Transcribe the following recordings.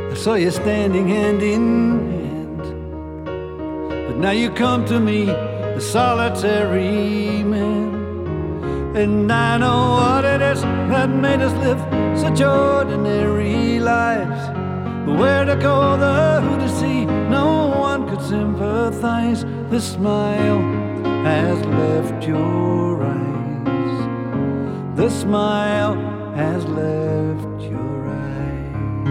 I saw you standing hand in hand, but now you come to me, the solitary man. And I know what it is that made us live such ordinary lives. The where to go, the who to see, no one could sympathize. The smile has left your eyes. The smile has left your eyes.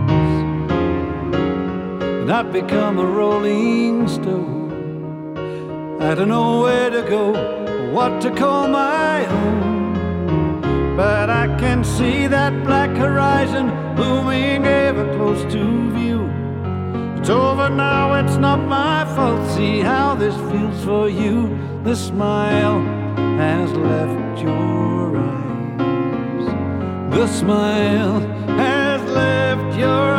And I've become a rolling stone. I don't know where to go, what to call my own, but I can see that black horizon looming ever close to view. It's over now, it's not my fault. See how this feels for you. The smile has left your eyes. The smile has left your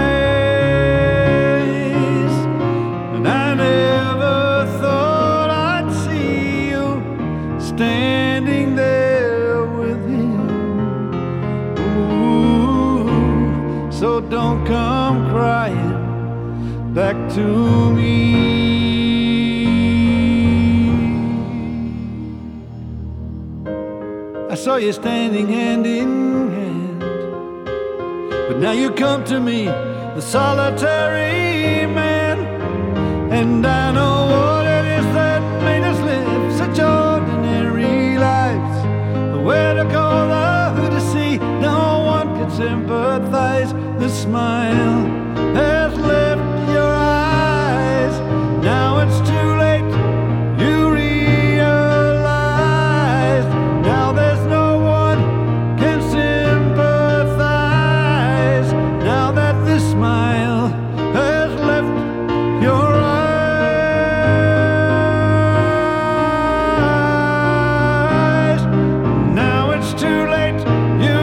eyes. And I never thought I'd see you standing there with him. Ooh, so don't come crying back to me. I saw you standing hand in hand, but now you come to me, the solitary man. And I know what it is that made us live such ordinary lives. The where to go, the who to see, no one can sympathize. The smile has left your eyes. Now it's too late, you realize. Now there's no one can sympathize. Now that this smile has left your eyes. Now it's too late, you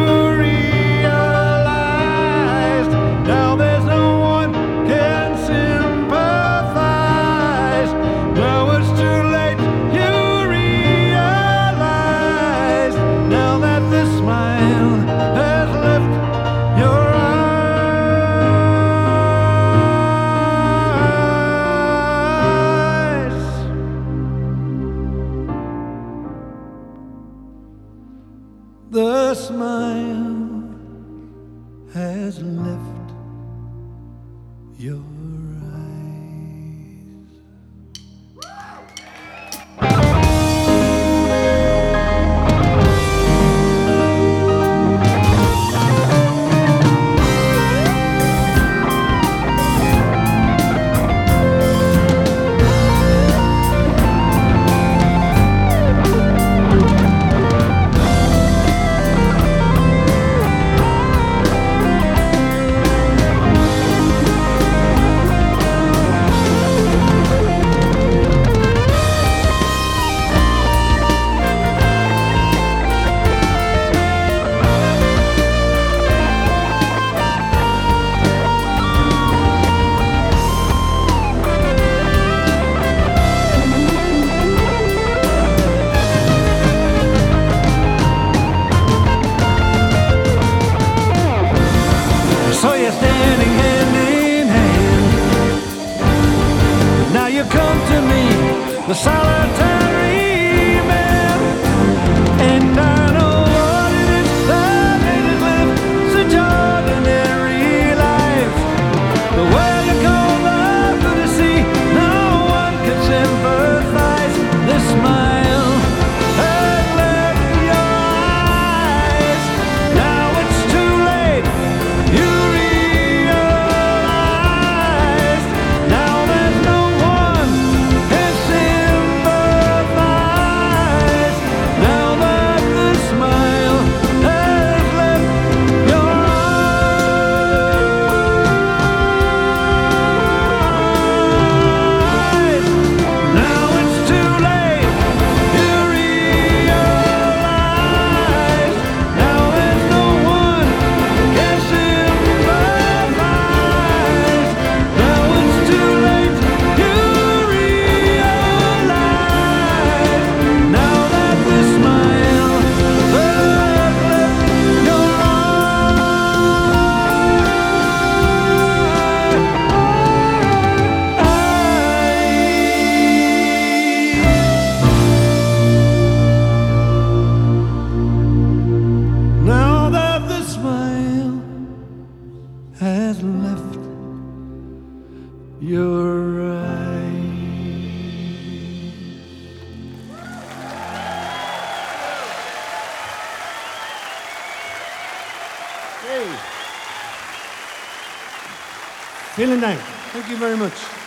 realize. Now there's no one can sympathize. Now it's too late, you realize. Now that this smile has left your eyes. The smile has left your eyes. So you're standing hand in hand, now you come to me, the solitary man. And I know what it is that made us live such ordinary lives. The way to go, the who to see, no one can sympathize. The smile has left your eyes. Now it's too late, you realize. Now there's no one can sympathize. has left your eyes. Vielen Dank. Thank you very much.